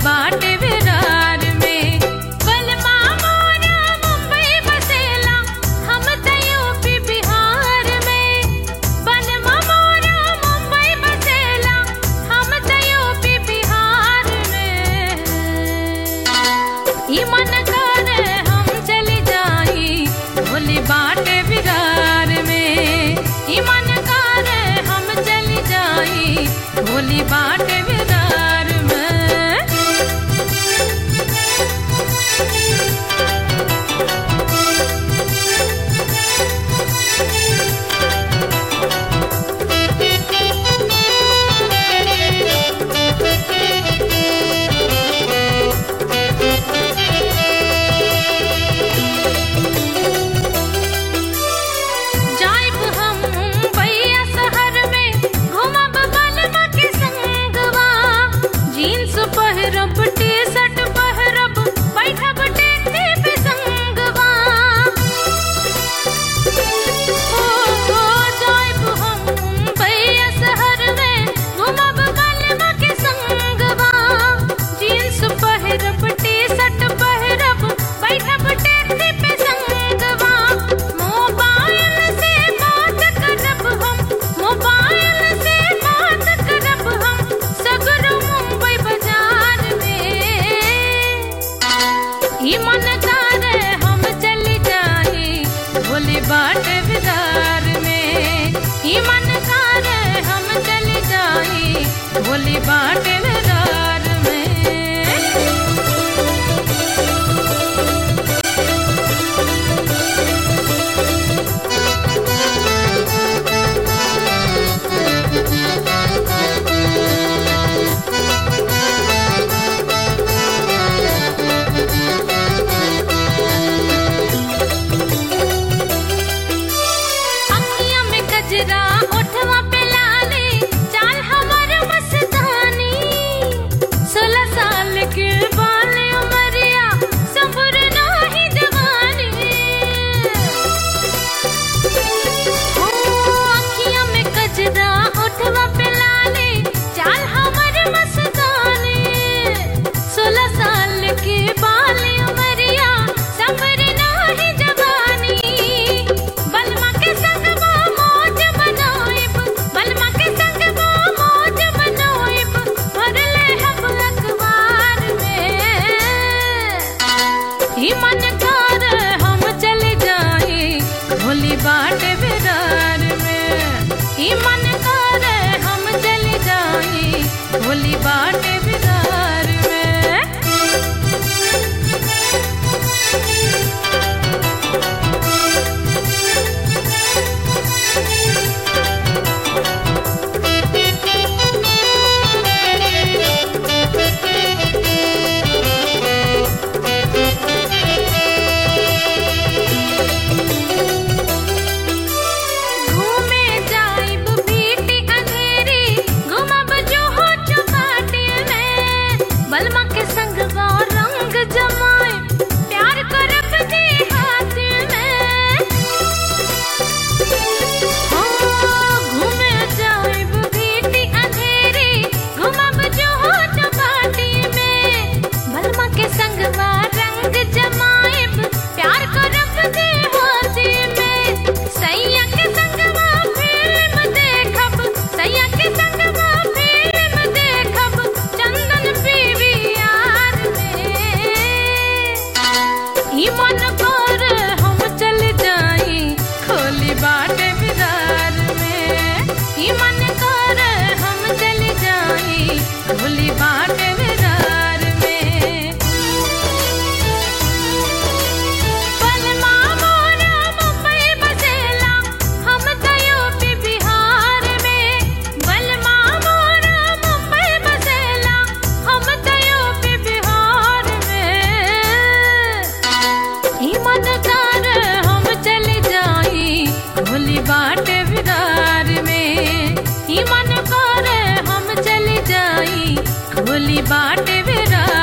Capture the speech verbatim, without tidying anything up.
बाट विरार में। बलमा मोरा मुंबई बसेला हम त यूपी बिहार में। बलमा मोरा मुंबई बसेला हम त यूपी बिहार में। ई मन करे हम चली जाई भोली बाट विरार में। ई मन करे हम चली जाई भोली बाट विरार में। जाइब हम मुंबईया शहर में घूमब बलमा के संगवा। जीन्स पहिरब टी शर्ट पहिरब बैठब टेक्सी पे संगवा। ओ ओ जाइब हम मुंबईया शहर में घूमब बलमा के संगवा। जीन्स पहिरब टी शर्ट पहिरब बैठब टेक्सी पे संगवा। मोबाइल से बात करब हम मोबाइल से बात करब हम सगरो मुंबई बाजार में। ई मन करे हम चली जाई भोली बाट विरार में। ई मन करे हम चली जाई भोली बाट विरार में। अखियां में गजरा ओठवा पे लाली चाल हमर मस्तानी। सोलह साल के बाल उमरिया संभर नाही जवानी। ओ अखियां में गजरा ओठवा पे लाली चाल हमर मस्तानी। सोलह साल के बाल उमरिया संभर नाही जवानी। बलमा के संगवा मौज मनाइब बलमा के संगवा मौज मनाइब भरले हम अखबार में। ई मन करे हम चले जाई भोली बाट विरार में। ई मन करे हम चले जाई भोली बाट विरार में। घूमे जाइब बीटी अंधेरी घूमब जोहो चौपाटी में। बलमा के संगवा रंग जमाए प्यार करब देहात में। हो घूमे जाइब बीटी अंधेरी घूमब जोहो चौपाटी में। बलमा के संगवा रंग जमाइब प्यार करब देहात में। सैया के संगवा फिल्म देखब सैया के संगवा फिल्म देखब चंदन पीवीआर में। ई मन करे हम चल जाई खोली बाट विरार में। ई मन करे हम चल जाई खोली बाट विरार में। बलमा मोरा मुंबई बसेला हम त यूपी बिहार में। बलमा मोरा मुंबई बसेला हम त यूपी बिहार में। ई मन करे हम चली जाई भोली बाट विरार में। ई मन करे हम चली जाई भोली बाट विरार